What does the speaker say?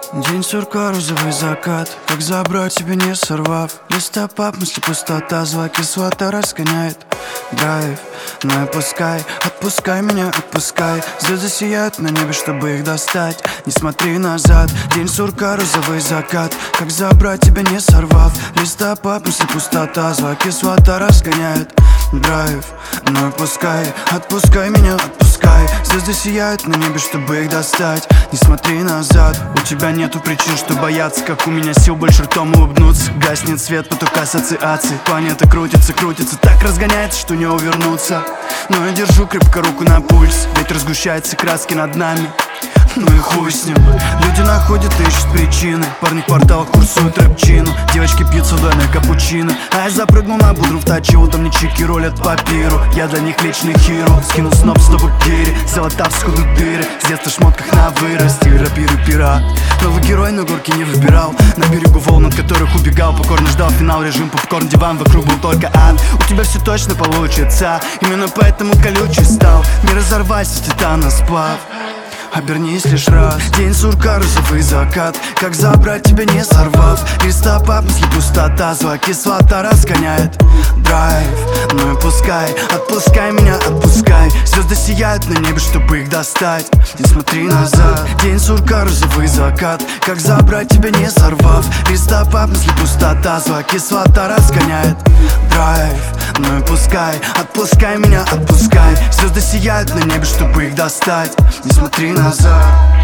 День сурка, розовый закат. Как забрать тебя, не сорвав? Листопад, мысли пустота, зла кислота разгоняет драйв. Ну и отпускай меня, отпускай. Звезды сияют на небе, чтобы их достать. Не смотри назад. День сурка, розовый закат. Как забрать тебя, не сорвав? Листопад, мысли пустота, зла кислота разгоняет драйв. Ну и отпускай меня, отпускай. Звезды сияют на небе, чтобы их достать. Не смотри назад. У тебя нету причин, что бояться, как у меня сил больше ртом улыбнуться. Гаснет свет, поток ассоциаций. Планета крутится, так разгоняется, что не увернуться. Но я держу крепко руку на пульс. Ветер сгущается, краски над нами. Ну и хуй с ним. Люди находят и ищут причины. Парни в кварталах курсуют рэпчину. Девочки пьют соленое капучино. А я запрыгнул на будру в тачилу. Там мне чики ролят по пиру. Я для них личный хиро. Скинул сноп, стопы гири. Золота всюду дыры. С детства в шмотках на вырост. Рэпиры пират. Новый герой, но горки не выбирал. На берегу волн, от которых убегал. Покорно ждал финал, режим попкорн, диван. Вокруг был только ад. У тебя все точно получится. Именно поэтому колючий стал. Не разорвайся, титана сплав. Обернись лишь раз. День сурка, розовый закат. Как забрать тебя, не сорвав? Листопад, мысли пустота, зла кислота разгоняет драйв. Ну и отпускай меня, отпускай. Звезды сияют на небе, чтобы их достать. Не смотри назад. День сурка, розовый закат. Как забрать тебя, не сорвав? Листопад, мысли пустота, зла кислота разгоняет драйв. Ну и отпускай меня, отпускай. Звезды сияют на небе, чтобы их достать. Не смотри назад.